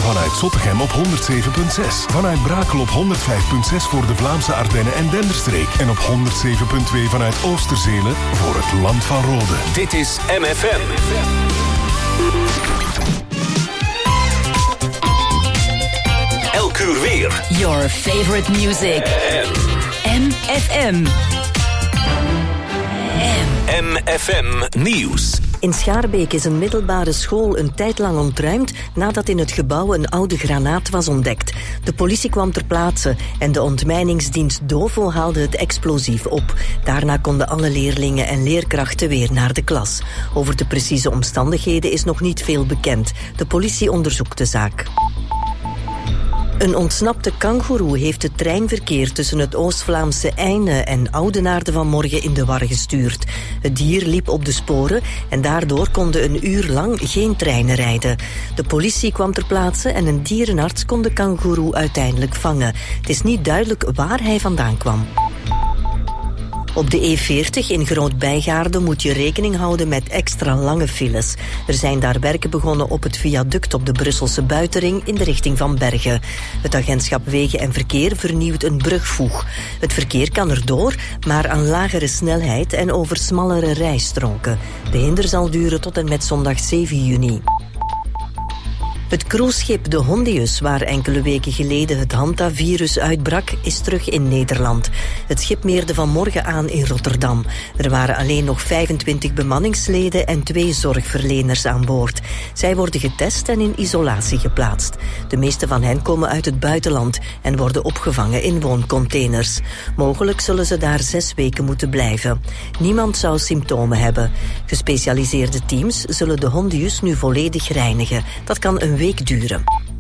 Vanuit Zottegem op 107.6. Vanuit Brakel op 105.6 voor de Vlaamse Ardennen en Denderstreek. En op 107.2 vanuit Oosterzele voor het Land van Rode. Dit is MFM. Elk uur weer. Your favorite music. MFM. MFM Nieuws. In Schaarbeek is een middelbare school een tijd lang ontruimd nadat in het gebouw een oude granaat was ontdekt. De politie kwam ter plaatse en de ontmijningsdienst DOVO haalde het explosief op. Daarna konden alle leerlingen en leerkrachten weer naar de klas. Over de precieze omstandigheden is nog niet veel bekend. De politie onderzoekt de zaak. Een ontsnapte kangoeroe heeft het treinverkeer tussen het Oost-Vlaamse Eyne en Oudenaarde vanmorgen in de war gestuurd. Het dier liep op de sporen en daardoor konden een uur lang geen treinen rijden. De politie kwam ter plaatse en een dierenarts kon de kangoeroe uiteindelijk vangen. Het is niet duidelijk waar hij vandaan kwam. Op de E40 in Groot-Bijgaarden moet je rekening houden met extra lange files. Er zijn daar werken begonnen op het viaduct op de Brusselse Buitenring in de richting van Bergen. Het agentschap Wegen en Verkeer vernieuwt een brugvoeg. Het verkeer kan erdoor, maar aan lagere snelheid en over smallere rijstroken. De hinder zal duren tot en met zondag 7 juni. Het cruiseschip de Hondius, waar enkele weken geleden het Hanta-virus uitbrak, is terug in Nederland. Het schip meerde vanmorgen aan in Rotterdam. Er waren alleen nog 25 bemanningsleden en 2 zorgverleners aan boord. Zij worden getest en in isolatie geplaatst. De meeste van hen komen uit het buitenland en worden opgevangen in wooncontainers. Mogelijk zullen ze daar 6 weken moeten blijven. Niemand zou symptomen hebben. Gespecialiseerde teams zullen de Hondius nu volledig reinigen. Dat kan een week duren.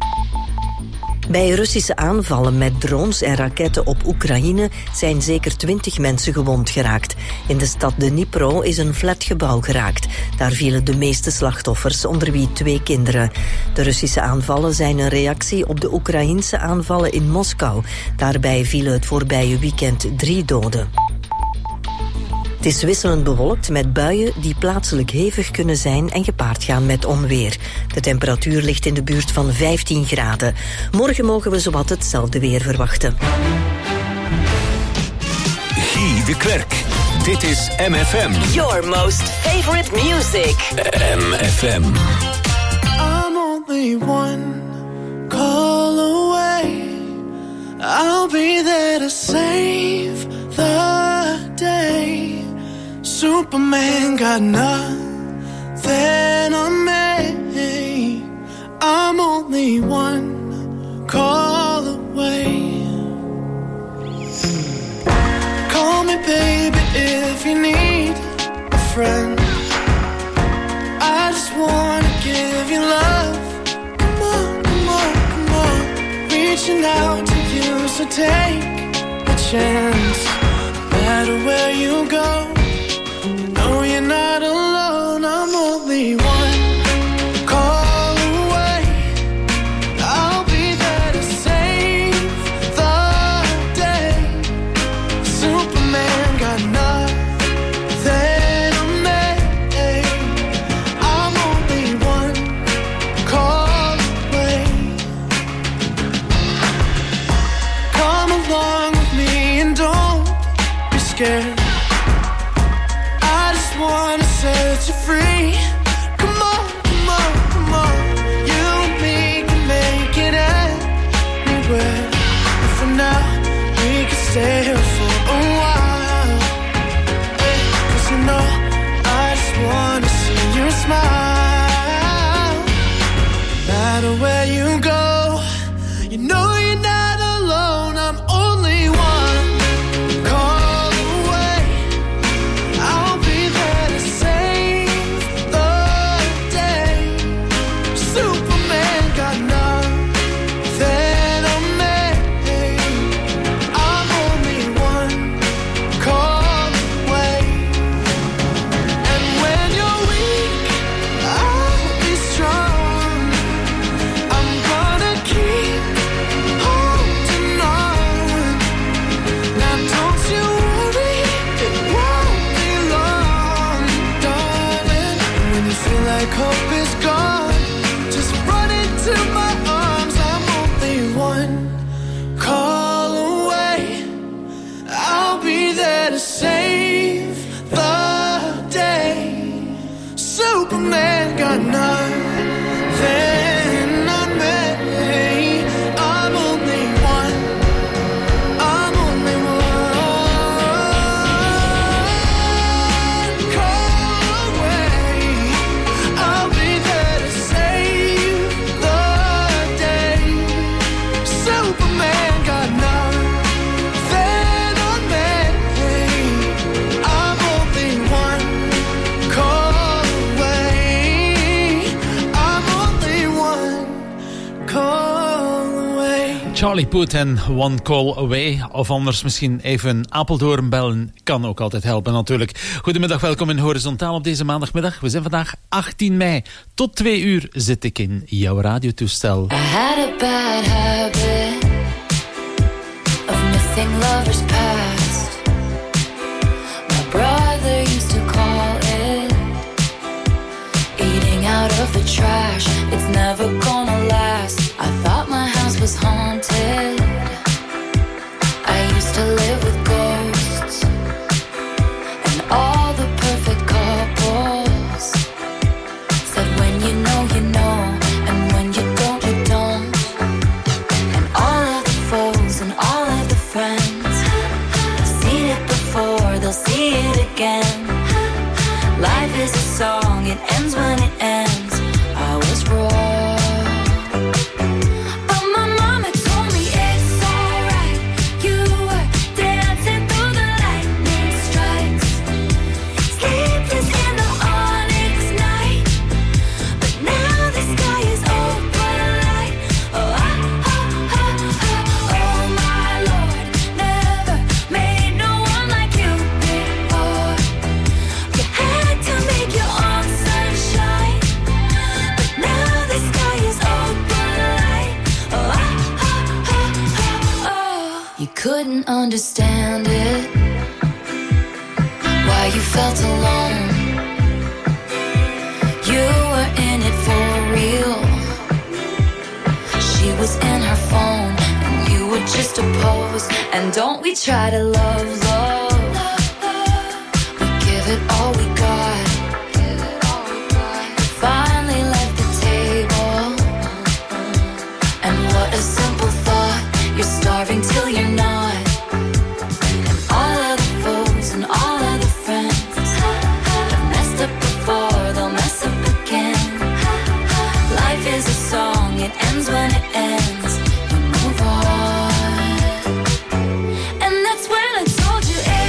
Bij Russische aanvallen met drones en raketten op Oekraïne zijn zeker 20 mensen gewond geraakt. In de stad Dnipro is een flatgebouw geraakt. Daar vielen de meeste slachtoffers, onder wie 2 kinderen. De Russische aanvallen zijn een reactie op de Oekraïense aanvallen in Moskou. Daarbij vielen het voorbije weekend 3 doden. Het is wisselend bewolkt met buien die plaatselijk hevig kunnen zijn en gepaard gaan met onweer. De temperatuur ligt in de buurt van 15 graden. Morgen mogen we zowat hetzelfde weer verwachten. Guy de Klerk. Dit is MFM. Your most favorite music. MFM. I'm only one call away. I'll be there to save the day. Superman got nothing on me. I'm only one call away. Call me baby if you need a friend. I just wanna give you love. Come on, come on, come on. Reaching out to you, so take a chance. No matter where you go, no, you're not alone. I'm only one call away. I'll be there to save the day. Superman got nothing on me. I'm only one call away. Come along with me and don't be scared. Wanna set you free. Come on, come on, come on. You and me can make it anywhere. And for now, we can stay here for a while. Hey, 'cause you know, I just wanna see you smile. No matter where you go, you know you're not alone. I'm only one. Hope is gone. Just run into my arms. Superman got nothing on me. I'm only one. I'm only one call away. I'll be there to save the day. Superman got nothing on me. I'm only one call away. I'm only one call away. Charlie Puth en One Call Away. Of anders misschien even Apeldoorn bellen. Kan ook altijd helpen natuurlijk. Goedemiddag, welkom in Horizontaal op deze maandagmiddag. We zijn vandaag 18 mei. Tot 2 uur zit ik in jouw radiotoestel. I had a bad habit of missing lovers past. My brother used to call it eating out of the trash. It's never gonna last. I thought my house was haunted. I used to live with ghosts and all the perfect couples said when you know, and when you don't, you don't. And all of the foes and all of the friends have seen it before, they'll see it again. Life is a song, it ends when it ends. I was wrong, but my mama told me it's alright. You were dancing through the lightning strikes, sleepless in the onyx night. But now the sky is open light. Oh, oh my Lord, never made no one like you before. You had to make your own sunshine, but now the sky is open light. Oh, you couldn't understand it, why you felt alone. You were in it for real. She was in her phone, and you were just a pose. And don't we try to love, we give it all we got. Finally left the table, and what a simple thought. You're starving till you're not. And all of the foes and all of the friends have messed up before, they'll mess up again. Life is a song, it ends when it ends. You move on. And that's when I told you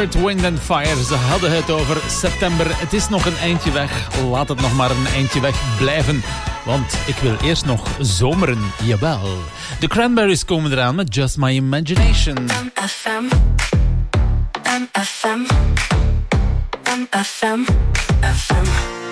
Earth, Wind and Fire. Ze hadden het over september. Het is nog een eindje weg. Laat het nog maar een eindje weg blijven. Want ik wil eerst nog zomeren, jawel. De Cranberries komen eraan met Just My Imagination. MFM. MFM. MFM. FM.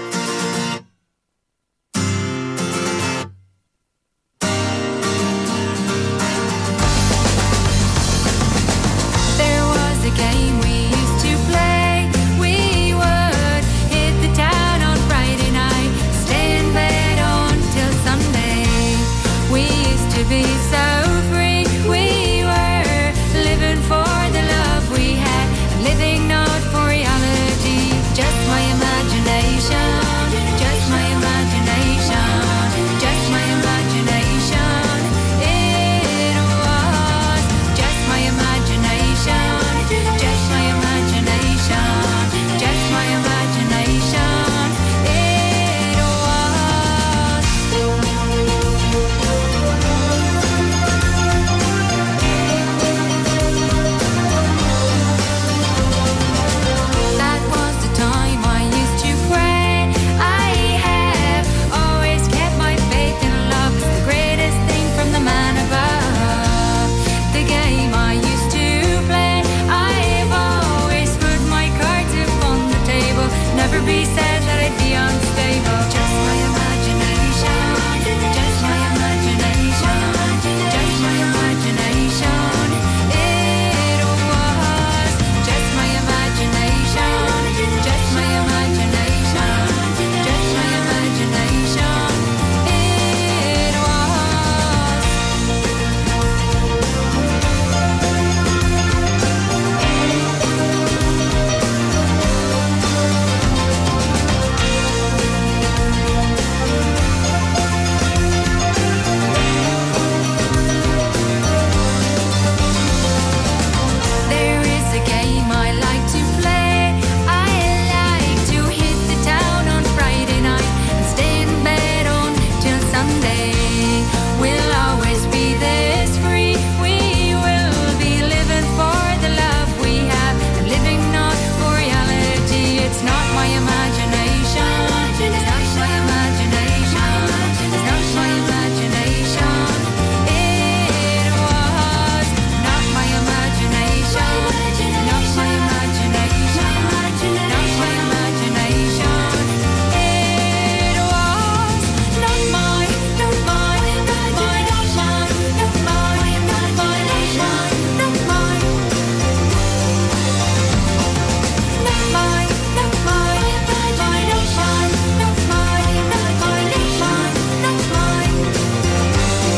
There was a game we used to play. We would hit the town on Friday night, stay in bed until Sunday. We used to be so free. We were living for the love we had, living not for reality. Just my imagination. Just my imagination. Just my imagination. It was just my imagination. Just my imagination. Just my imagination. It was. That was the time I used to pray. I have always kept my faith in love. It's the greatest thing from the man above. The game I used to play. I've always put my cards upon the table. Never be said that I'd be unstable. Just my imagination. Just my imagination. Just my imagination. It was just my imagination. Just my imagination. Just my imagination. It was. There is a game I like to play. I like to hit the town on Friday night and stay in bed until Sunday. We'll always be this free. We will be living for the love we have, and living not for reality. It's not my imagination. It's not my imagination. It's not my imagination. It was not my imagination. Not my imagination. Not my imagination. It was not my, not my, not my, not my, not my, not my, not my, not my. Not my, not my, not my, not my, not my, not my, not my, not my.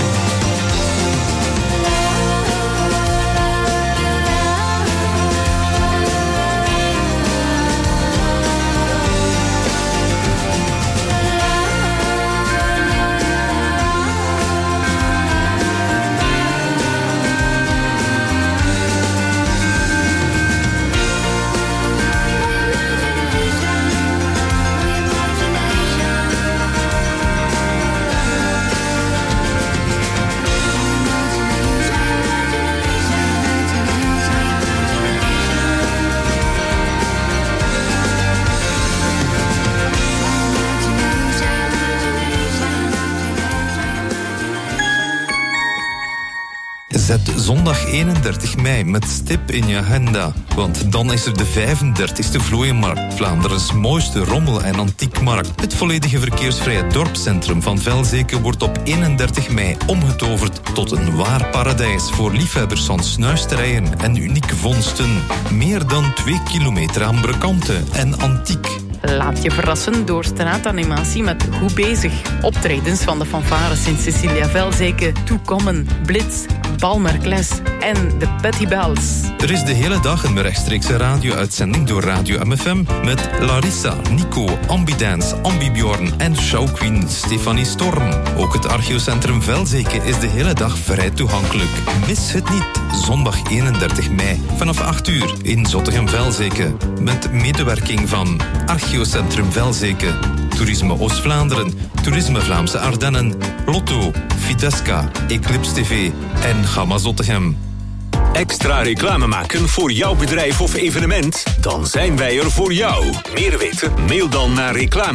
Zet zondag 31 mei met stip in je agenda. Want dan is er de 35e Vlooienmarkt, Vlaanderens mooiste rommel- en antiekmarkt. Het volledige verkeersvrije dorpscentrum van Velzeke wordt op 31 mei omgetoverd tot een waar paradijs voor liefhebbers van snuisterijen en unieke vondsten. Meer dan 2 kilometer aan brokanten en antiek. Laat je verrassen door straatanimatie met Goed Bezig. Optredens van de fanfare Sint-Cecilia Velzeke, Toekommen, Blitz, Balmerkles en de Petty Bells. Er is de hele dag een rechtstreekse radio-uitzending door Radio MFM met Larissa, Nico, Ambidance, Ambibjorn en showqueen Stefanie Storm. Ook het archeocentrum Velzeke is de hele dag vrij toegankelijk. Mis het niet, zondag 31 mei vanaf 8 uur in Zottegem-Velzeke. Met medewerking van Archeocentrum Velzeke, Toerisme Oost-Vlaanderen, Toerisme Vlaamse Ardennen, Lotto, Fidesca, Eclipse TV en Gamma Zottegem. Extra reclame maken voor jouw bedrijf of evenement? Dan zijn wij er voor jou. Meer weten? Mail dan naar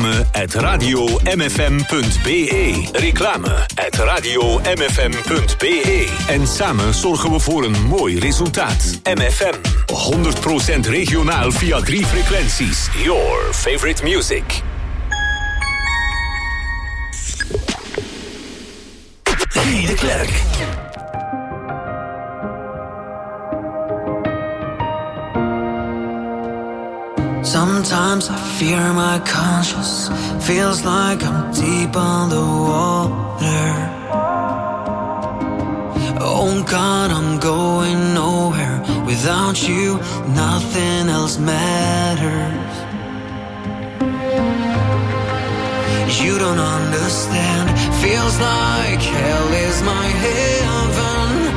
reclame@radiomfm.be. Reclame@radiomfm.be. En samen zorgen we voor een mooi resultaat. MFM. 100% regionaal via 3 frequenties. Your favorite music. Guy de Klerk. Sometimes I fear my conscience. Feels like I'm deep on the water. Oh God, I'm going nowhere. Without you, nothing else matters. You don't understand. Feels like hell is my heaven.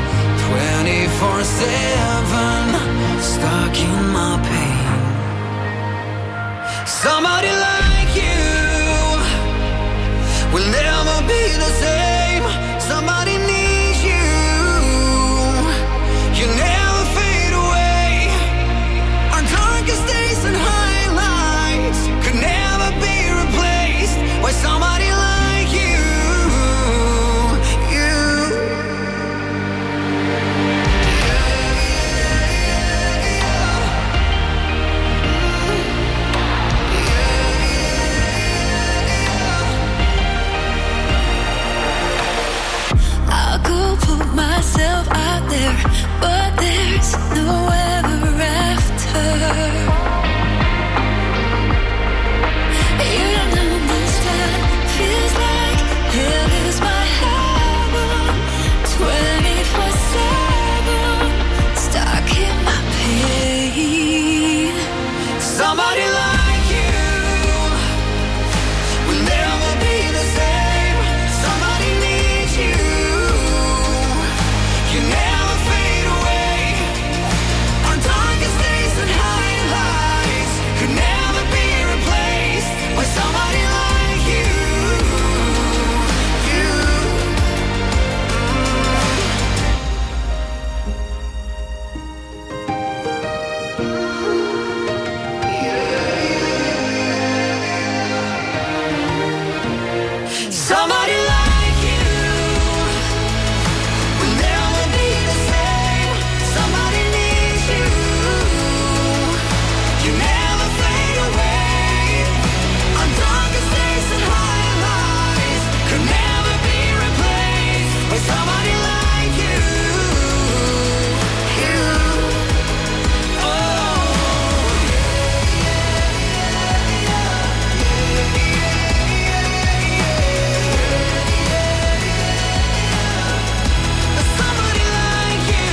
24/7, stuck in my pain. Somebody like you will never be the same. Somebody needs you. You never fade away. Our darkest days and highlights could never be replaced by somebody like you. Myself out there, but there's no ever after. You don't understand. Feels like hell is my heaven. 24/7, stuck in my pain. Somebody like you will never be the same. Somebody needs you. You never fade away. Our darkest days and highlights could never be replaced by somebody like you. Somebody like you will never be the same. Somebody needs you. You never fade away. Our darkest days and highlights could never be replaced by somebody like you. Somebody like you.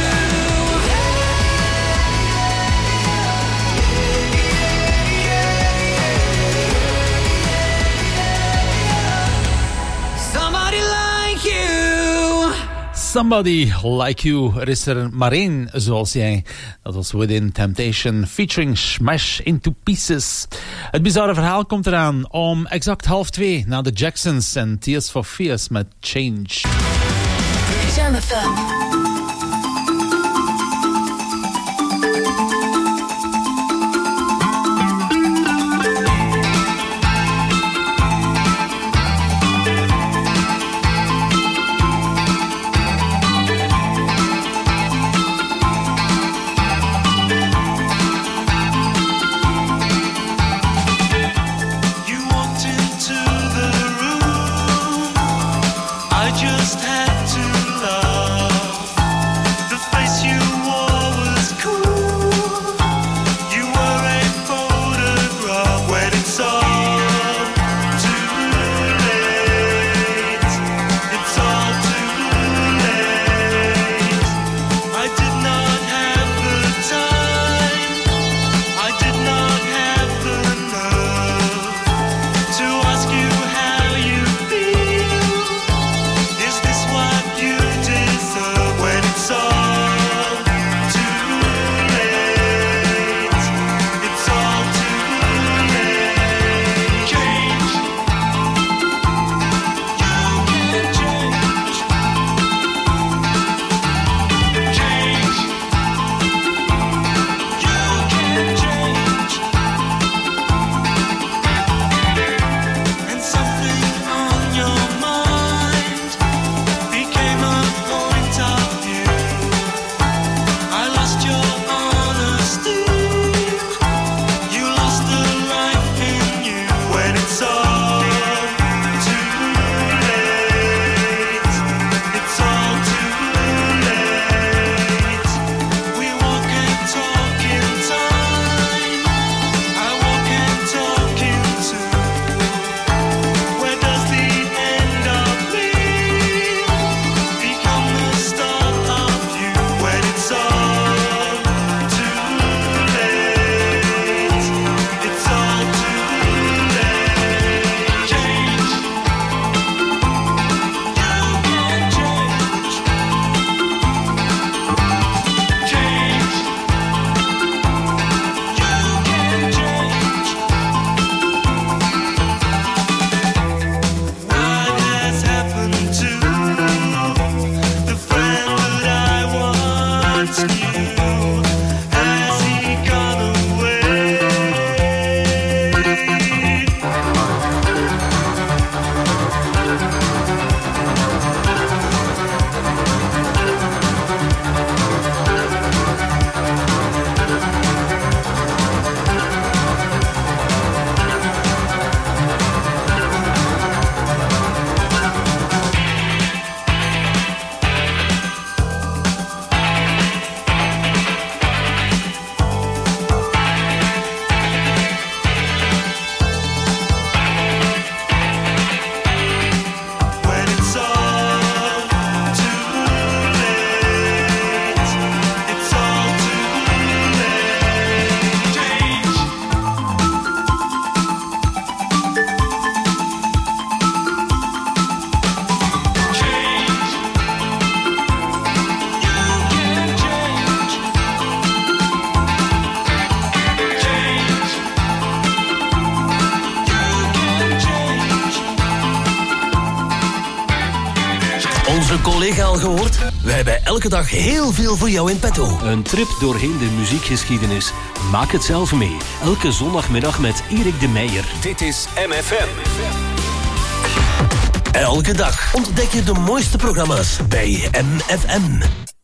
Somebody like you. Somebody Like You. Er is er maar één zoals jij. Dat was Within Temptation featuring Smash Into Pieces. Het bizarre verhaal komt eraan om exact 1:30 na de Jacksons en Tears for Fears met Change. Jam FM. You walked into the room. I just had to love. collega al gehoord? Wij hebben elke dag heel veel voor jou in petto. Een trip doorheen de muziekgeschiedenis. Maak het zelf mee. Elke zondagmiddag met Erik de Meijer. Dit is MFM. Elke dag ontdek je de mooiste programma's bij MFM.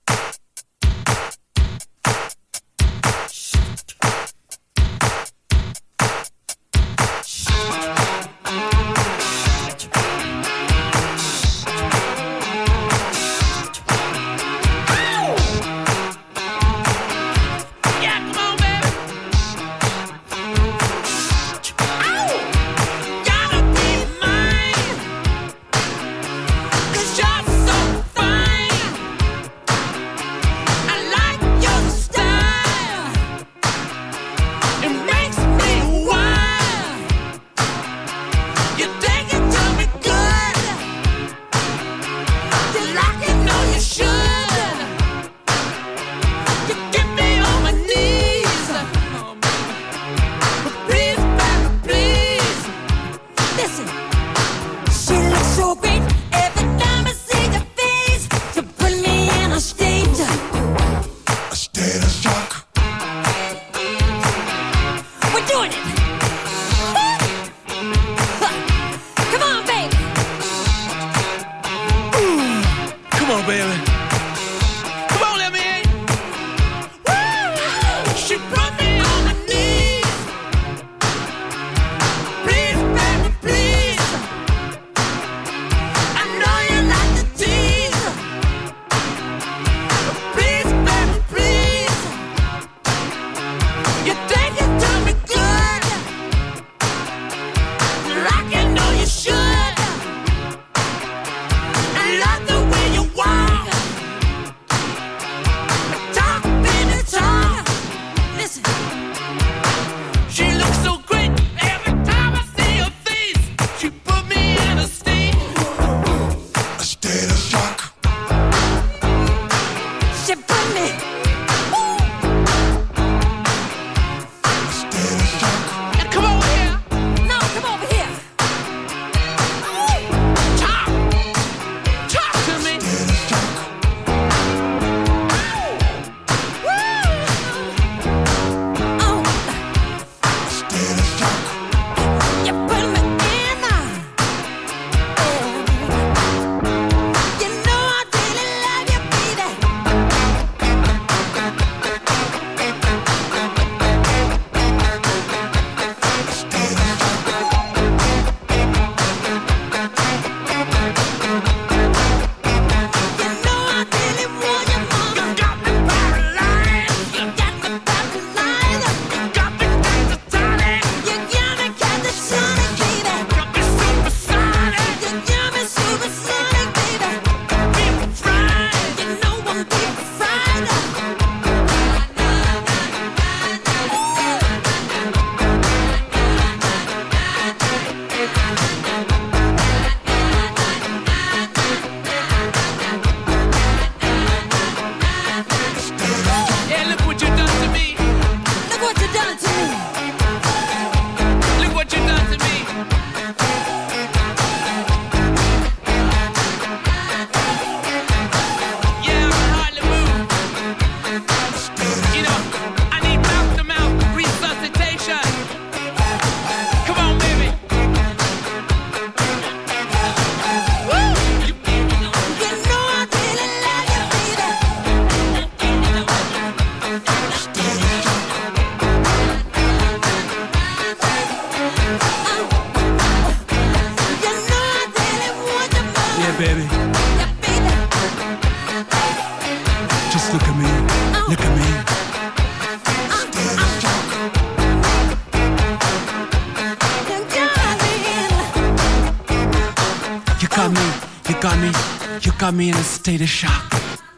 Got me in a state of shock.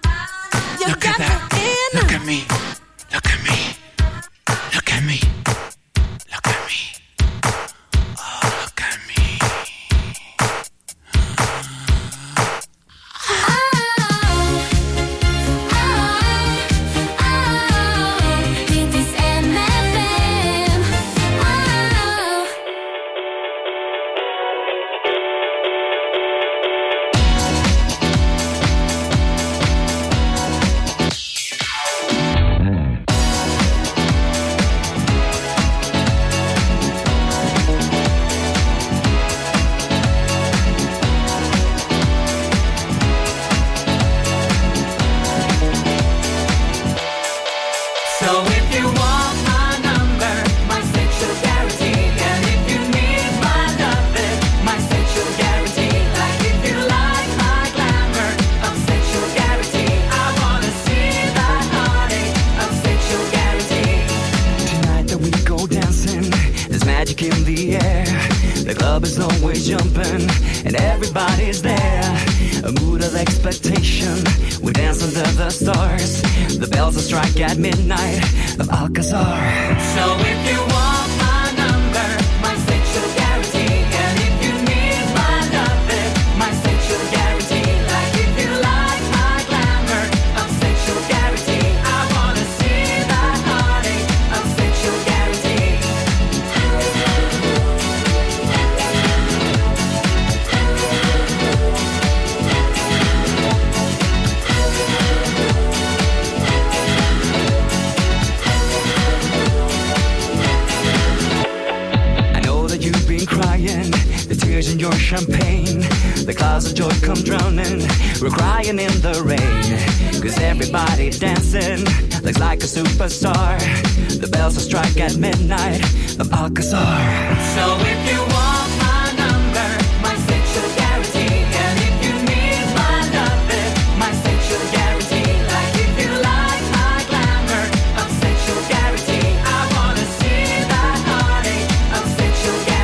Look at that. Look at me. Look at me. Look at me. Look at me. Oh, look at me. Dit is MFM. in the air. The club is always jumping and everybody's there. A mood of expectation, we dance under the stars. The bells will strike at midnight of Alcazar. So if you want my number, my sexual guarantee. And if you need my loving, my sexual guarantee. Like if you like my glamour of sexual guarantee. I wanna see that heartache of sexual guarantee. You've been crying, the tears in your champagne. The clouds of joy come drowning. We're crying in the rain. Cause everybody dancing looks like a superstar. The bells will strike at midnight of Alcazar. So if you want my number, my sexual guarantee. And if you need my loving, my sexual guarantee. Like if you like my glamour of sexual guarantee. I wanna see that heartache of sexual guarantee.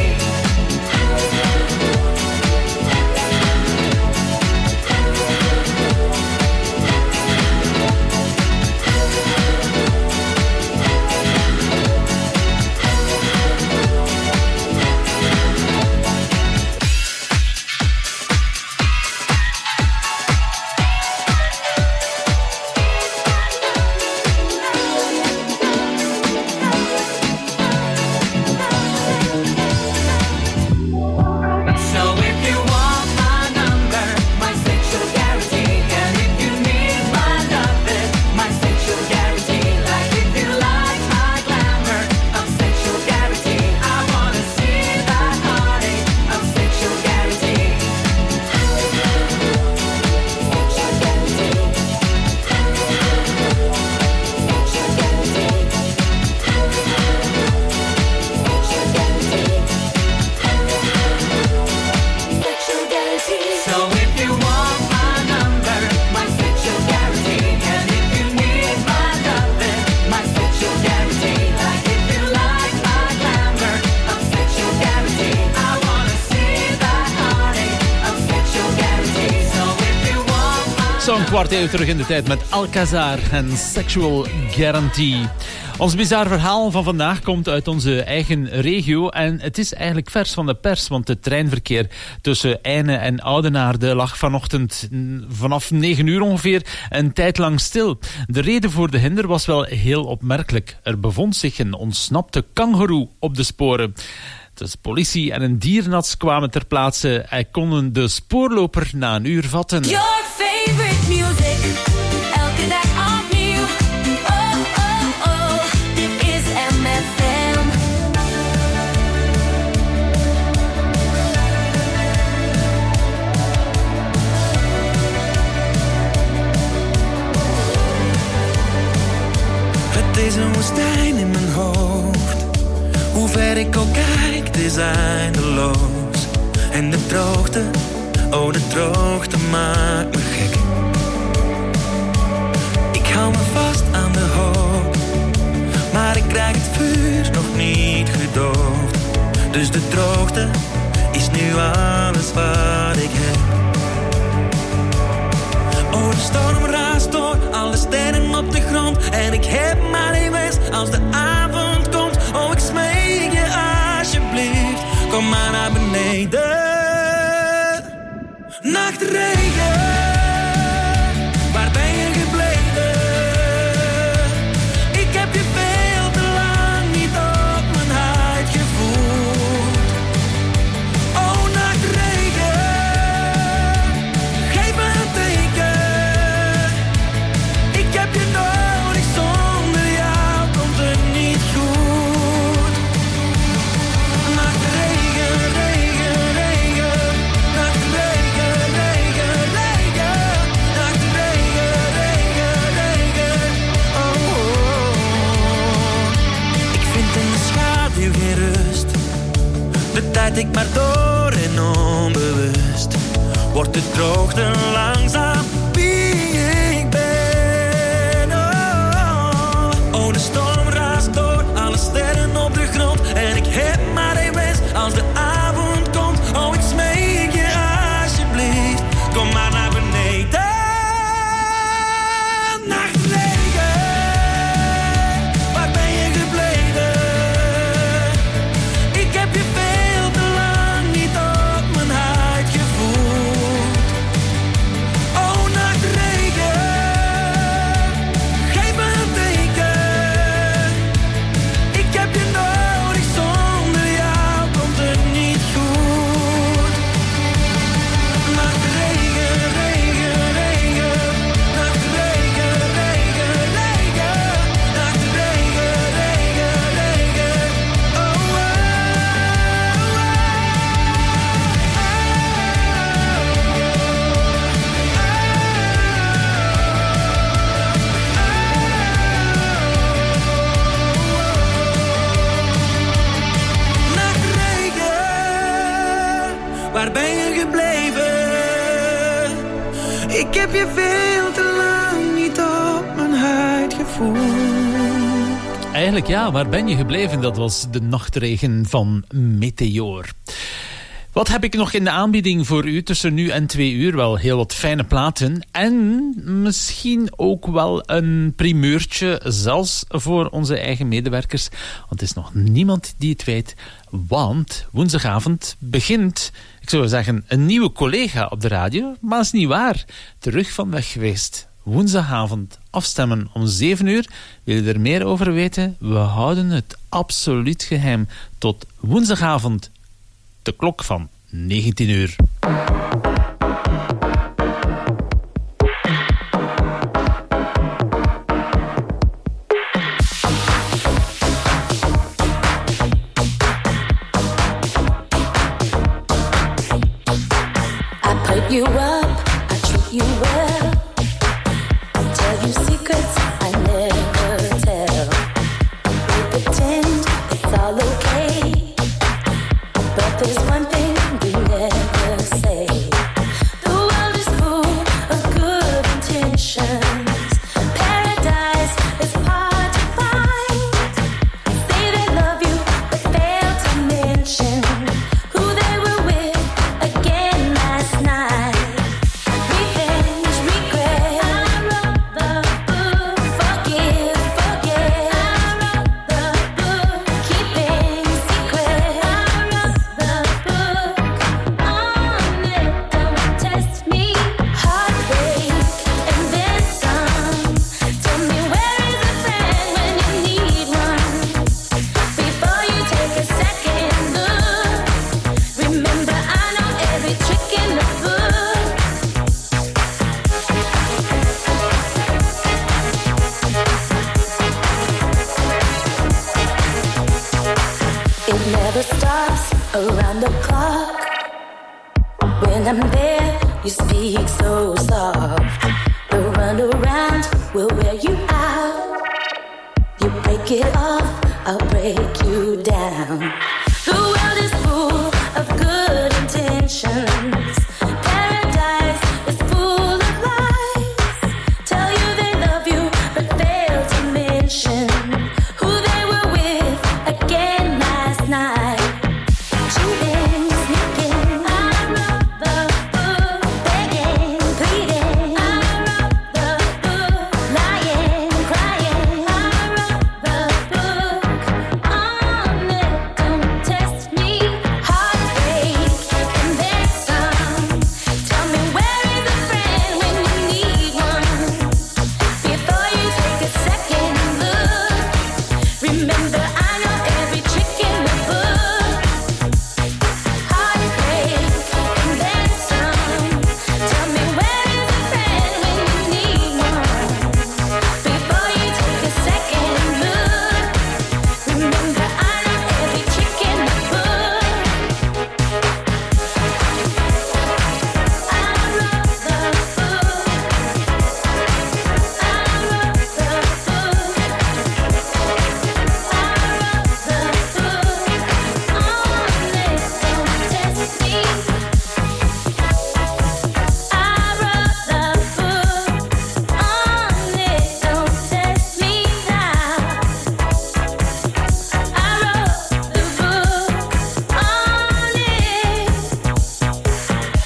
Zo'n kwart eeuw terug in de tijd met Alcazar en Sexual Guarantee. Ons bizar verhaal van vandaag komt uit onze eigen regio en het is eigenlijk vers van de pers, want het treinverkeer tussen Eyne en Oudenaarde lag vanochtend vanaf 9 uur ongeveer een tijd lang stil. De reden voor de hinder was wel heel opmerkelijk. Er bevond zich een ontsnapte kangoeroe op de sporen. Dus politie en een dierenarts kwamen ter plaatse en konden de spoorloper na een uur vatten. Your favorite music, elke dag opnieuw. Oh, oh, oh, dit is MFM. Het is een woestijn in mijn hoofd. Hoe ver ik ook kijk, het is eindeloos. En de droogte, oh de droogte maakt me gek. Ik hou me vast aan de hoop, maar ik krijg het vuur nog niet gedoofd. Dus de droogte is nu alles wat ik heb. Oh, de storm raast door, alle sterren op de grond. En ik heb maar één wens als de avond komt. Oh, ik smeek je alsjeblieft, kom maar naar beneden. Nachtregen, waar ben je gebleven? Ik heb je veel te lang niet op mijn huid gevoeld. Oh, nachtregen, geef me een teken. Ik heb je nodig, zonder jou komt het niet goed. Nachtregen, regen, regen, nachtregen, regen, regen, nachtregen, regen, regen. Oh, oh. Ik vind in de schaduw geen rust. De tijd ik maar door en onbewust wordt de droogte langzaam wie ik ben. Oh, oh, de storm raast door, alle sterren op de grond. En ik heb maar Eigenlijk ja, waar ben je gebleven? Dat was de nachtregen van Meteor. Wat heb ik nog in de aanbieding voor u tussen nu en 2 uur? Wel heel wat fijne platen en misschien ook wel een primeurtje, zelfs voor onze eigen medewerkers. Want er is nog niemand die het weet, want woensdagavond begint, ik zou zeggen, een nieuwe collega op de radio, maar dat is niet waar. Terug van weg geweest. Woensdagavond afstemmen om 7 uur. Wil je er meer over weten? We houden het absoluut geheim tot woensdagavond. De klok van 19 uur. I put you up, I treat you well, tell you secrets I never tell. We pretend it's all okay, but there's one thing we never say. The world is full of good intentions. Paradise is hard to find. Say they love you, but fail to mention who they were with again last night. Revenge, regret. I wrote the book. Forgive, forget. I wrote the book. Keeping secret. I wrote the book. On it, don't test me. Heartbreak and then some. Tell me where is a friend when you need one? Before you take a second look, remember I know every trick in the book. It never stops around the clock. When I'm there, you speak so soft. The runaround will wear you out. You break it off, I'll break you down. The world is full of good intentions. Paradise is full of lies. Tell you they love you, but fail to mention who they were with again last night. Cheating, sneaking. I wrote the book. Begging, pleading. I wrote the book. Lying, crying. I wrote the book. On it, don't test me. Heartbreak and then some. Tell me where is a friend when you need one? Before you take a second look, remember I know every trick in the book. Heartbreak and then some. Tell me where is a friend when you need one? Before you take a second look, remember I know every trick in the book. I wrote the book. I wrote the book. I wrote the book. On it, don't test me. I wrote the book. On it, don't test me now. I wrote the book. On it.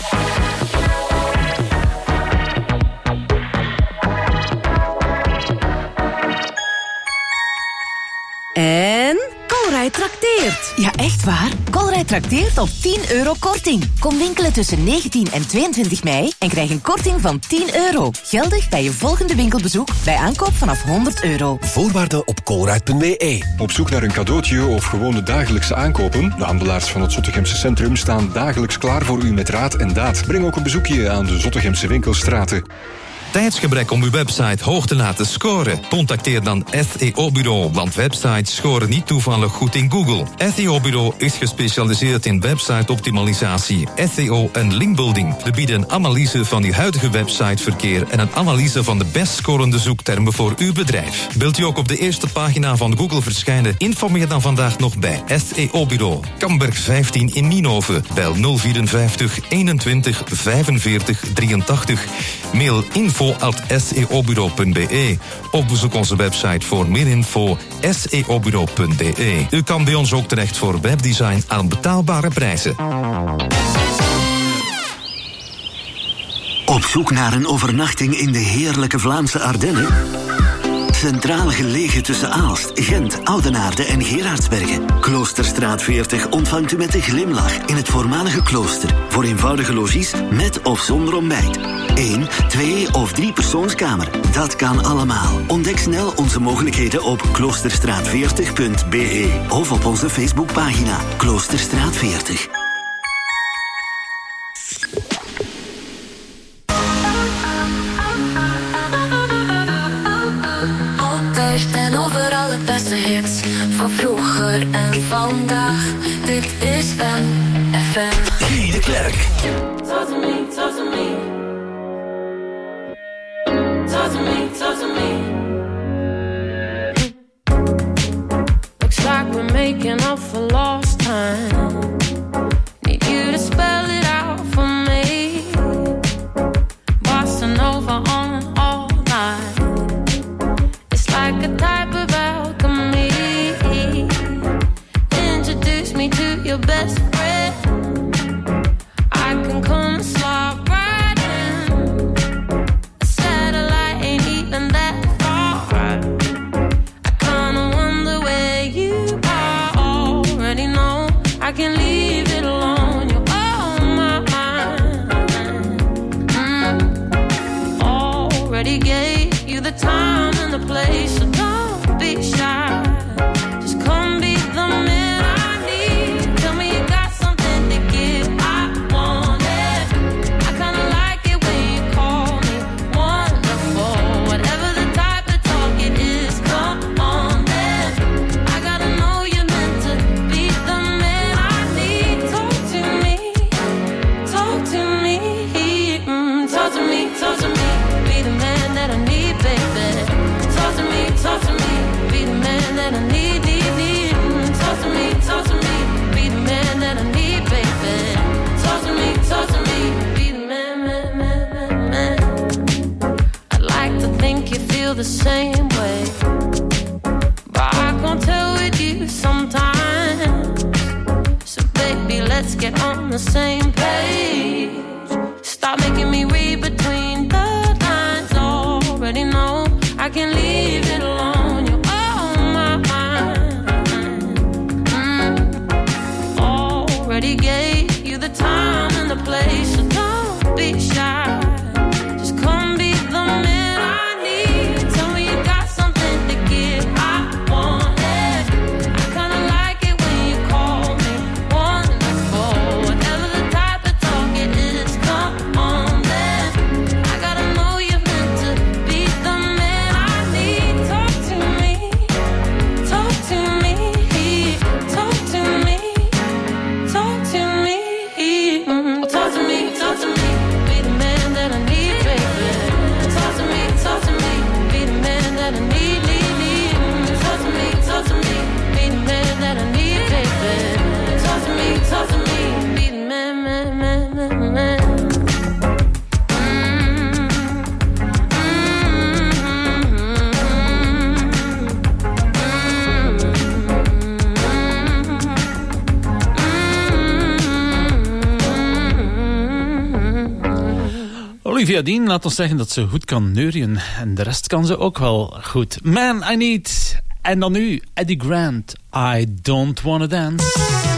En Colruyt trakteert. Ja, echt waar. Colruyt trakteert op €10 korting. Kom winkelen tussen 19 en 22 mei en krijg een korting van €10. Geldig bij je volgende winkelbezoek bij aankoop vanaf €100. Voorwaarden op colruyt.be. Op zoek naar een cadeautje of gewone dagelijkse aankopen? De handelaars van het Zottegemse centrum staan dagelijks klaar voor u met raad en daad. Breng ook een bezoekje aan de Zottegemse winkelstraten. Tijdsgebrek om uw website hoog te laten scoren? Contacteer dan SEO Bureau, want websites scoren niet toevallig goed in Google. SEO Bureau is gespecialiseerd in website-optimalisatie, SEO en linkbuilding. We bieden een analyse van uw huidige websiteverkeer en een analyse van de best scorende zoektermen voor uw bedrijf. Wilt u ook op de eerste pagina van Google verschijnen? Informeer dan vandaag nog bij SEO Bureau. Kamberg 15 in Nienhoven. Bel 054 21 45 83. Mail info info@seobureau.be of bezoek onze website voor meer info seobureau.be. U kan bij ons ook terecht voor webdesign aan betaalbare prijzen. Op zoek naar een overnachting in de heerlijke Vlaamse Ardennen? Centraal gelegen tussen Aalst, Gent, Oudenaarde en Gerardsbergen. Kloosterstraat 40 ontvangt u met een glimlach in het voormalige klooster. Voor eenvoudige logies met of zonder ontbijt. 1, 2 of 3 persoonskamer. Dat kan allemaal. Ontdek snel onze mogelijkheden op kloosterstraat40.be of op onze Facebookpagina Kloosterstraat 40. En overal het beste hits van vroeger en vandaag. Dit is MFM. Guy de Klerk. Talk to me, talk to me. Talk to me, talk to me. Looks like we're making up for lost time. Need you to spell it out for me. Bossa Nova on all night. Like a type of alchemy. Introduce me to your best friend. I can come and slide right in. A satellite ain't even that far. I kinda wonder where you are. Already know I can leave it alone. You're on my mind. Already gave you the time and the place, so don't be shy. Just come be the man I need. Tell me you got something to give. I want it. I kinda like it when you call me wonderful. Whatever the type of talk it is, come on then. I gotta know you're meant to be the man I need. Talk to me, talk to me, talk to me, talk to me. Be the man that I need, baby. Talk to me, be the man that I need, need. Talk to me, be the man that I need, baby. Talk to me, be the man, man. I'd like to think you feel the same way, but I can't tell with you sometimes. So baby, let's get on the same page. Stop making me read between the lines. Already know I can leave it alone. You're on my mind. Already gave you the time and the place, so don't be shy. Just come be the man I need. Tell me you got something to give. I want it. I kinda like it when you call me wonderful. Whatever the type of talk it is, come on then. I gotta know you're meant to be the man I need. Talk to me, talk to me, talk to me, talk to me, talk to me, talk to me. Be the man that I need, baby. Talk to me, be the man that I need, need. Talk to me, be the man that I need, baby. Talk to me, be the man, man. Olivia Dean laat ons zeggen dat ze goed kan neurien. En de rest kan ze ook wel goed. Man, I Need. En dan nu, Eddie Grant. I Don't Wanna Dance.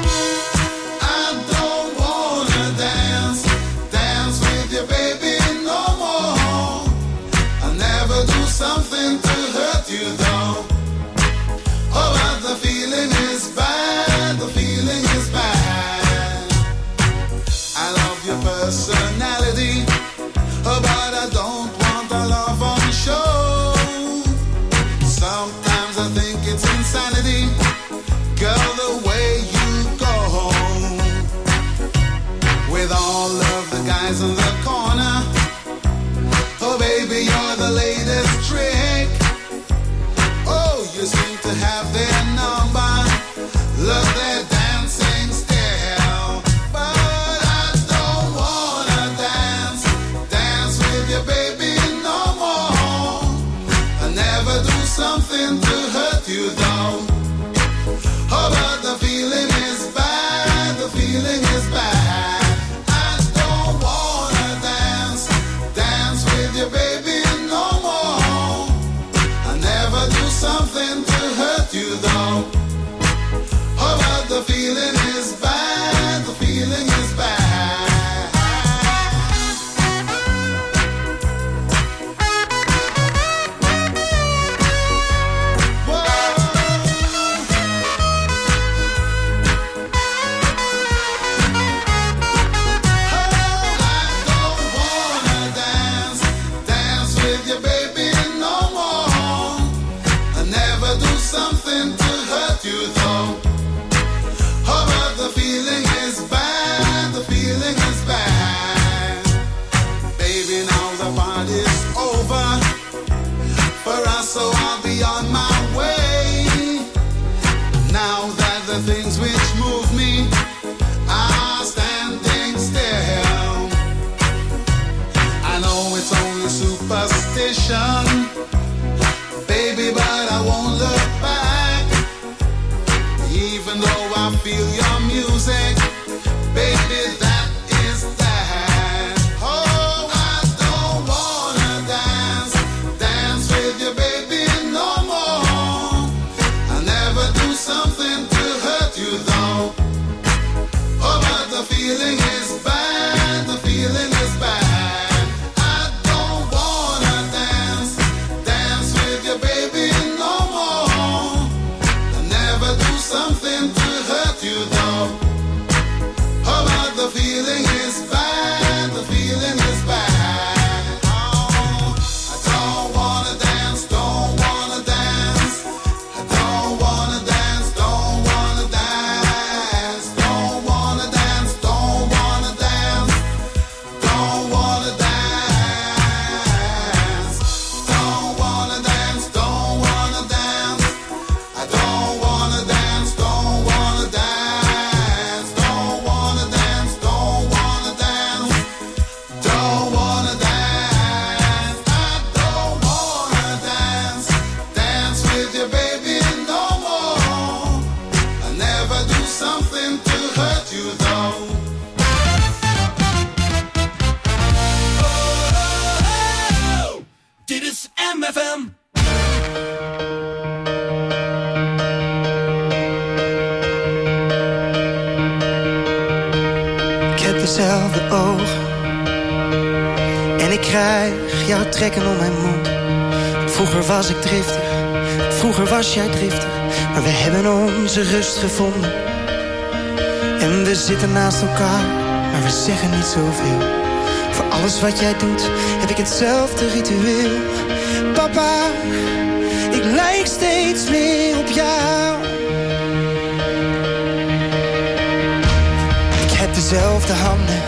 Something to hurt you though. Oh, but the feeling is bad. The feeling is bad. I love your personality, oh, but I don't want a love on show. Sometimes I think it's insanity, girl, the way you go with all of the guys on the corner. Oh baby, you're the latest trick. Oh, you seem to have their number. Love their dancing style. But I don't wanna dance with you, baby, no things which move me are standing still. I know it's only superstition, baby, but I won't look back. Even though I feel your music, baby, that is that. Oh, I don't wanna dance with you, baby, no more. I'll never do something to hurt you, though. Oh, but the feeling is bad, the feeling is bad. I don't wanna dance with you, baby, no more. I'll never do something to hurt you, though. Oh, but the feeling is bad, the feeling is bad. Oh, I don't wanna dance, don't wanna dance. I don't wanna dance, don't wanna dance. Don't wanna dance, don't wanna dance. Don't wanna dance. Don't wanna dance, don't wanna dance. I don't wanna dance, don't wanna dance. Don't wanna dance, don't wanna dance. Don't wanna dance. I don't wanna dance with you, baby, no more. I never do something to hurt you, though. Oh, dit is MFM. Ik heb dezelfde ogen en ik krijg jouw trekken om mijn mond. Vroeger was ik driftig, vroeger was jij driftig, maar we hebben onze rust gevonden. En we zitten naast elkaar, maar we zeggen niet zoveel. Voor alles wat jij doet, heb ik hetzelfde ritueel. Papa, ik lijk steeds meer op jou. Ik heb dezelfde handen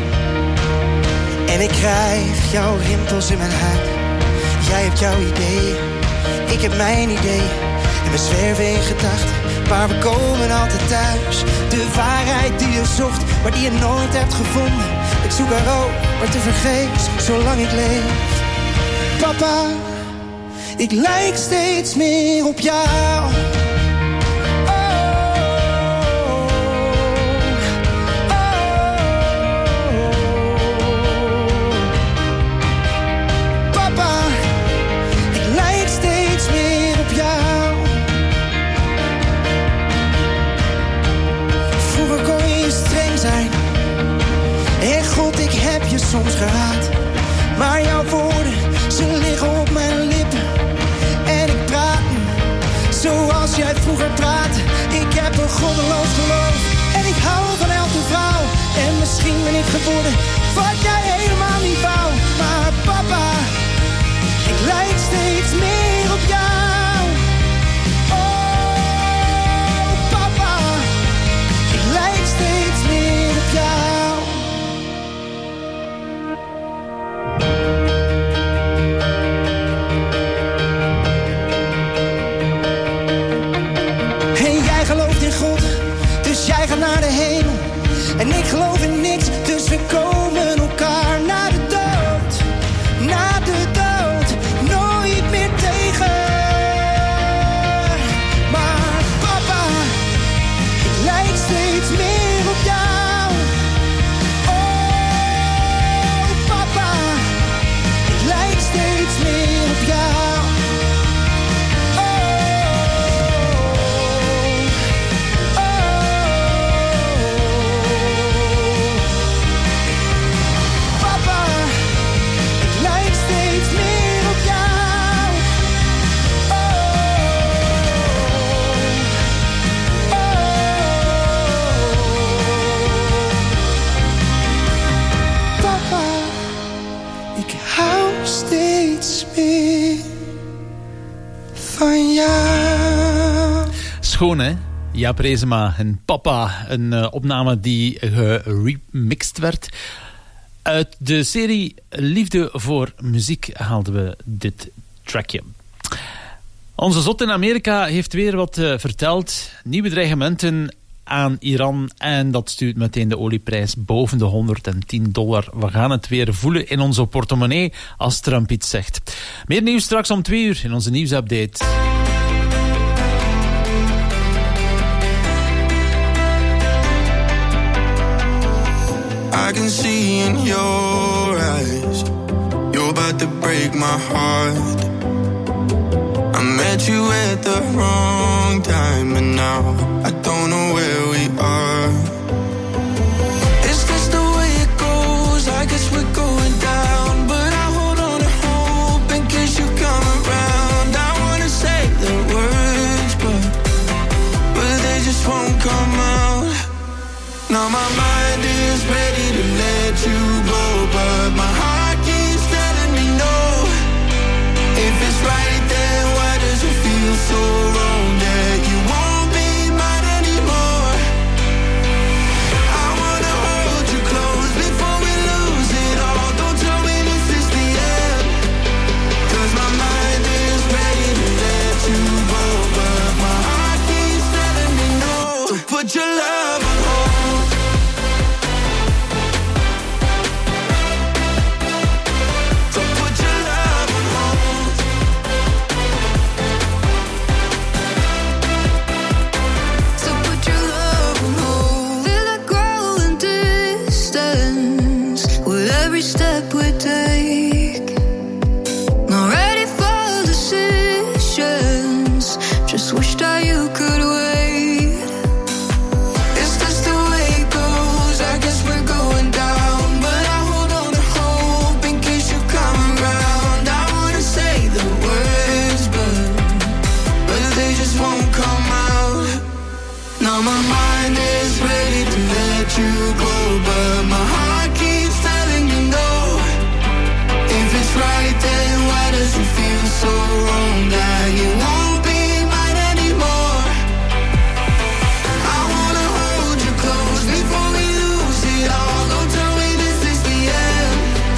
en ik krijg jouw rimpels in mijn huid. Jij hebt jouw ideeën, ik heb mijn ideeën. En we zwerven in gedachten, maar we komen altijd thuis. De waarheid die je zocht, maar die je nooit hebt gevonden. Ik zoek haar ook, maar tevergeefs, zolang ik leef. Papa, ik lijk steeds meer op jou. En God, ik heb je soms gehaat, maar jouw woorden, ze liggen op mijn lippen. En ik praat nu, zoals jij vroeger praatte. Ik heb een goddeloos geloof en ik hou van elke vrouw. En misschien ben ik geworden wat jij helemaal niet wou. Maar papa, ik lijk steeds meer op jou. Oh papa, ik lijk steeds meer op jou. Naar de hemel en ik geloof in niks, dus we komen elkaar naar de dood, nooit meer tegen. Maar papa, ik lijk steeds meer op jou. Oh papa, ik lijk steeds meer op jou. Schoon, hè? Jaap Reesema en Papa. Een opname die geremixed werd. Uit de serie Liefde voor Muziek haalden we dit trackje. Onze zot in Amerika heeft weer wat verteld. Nieuwe dreigementen aan Iran en dat stuurt meteen de olieprijs boven de $110. We gaan het weer voelen in onze portemonnee als Trump iets zegt. Meer nieuws straks om 2 uur in onze nieuwsupdate. I can see in your eyes, you're about to break my heart. I met you at the wrong time, and now I don't know where we are. Is this the way it goes? I guess we're going down, but I hold on to hope in case you come around. I wanna say the words, but they just won't come out. Now my mind is ready to let you go, but my heart keeps telling me no. If it's right then why does it feel so wrong that you won't be mine anymore? I wanna hold you close before we lose it all. Don't tell me this is the end, 'cause my mind is ready to let you go, but my heart keeps telling me no. So put your love on hold. Step we take, not ready for decisions, just wish that you could wait. Is this the way it goes? I guess we're going down, but I hold on to hope in case you come around. I wanna say the words, but they just won't come out. Now my mind is ready to let you go, but my heart keeps telling me no. If it's right then why does it feel so wrong that you won't be mine anymore? I wanna hold you close before we lose it all. Don't tell me this is the end,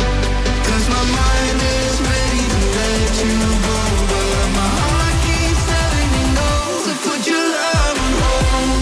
'cause my mind is ready to let you go, but my heart keeps telling me no. So put your love on hold.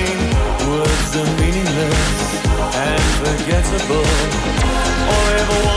Unforgettable, or ever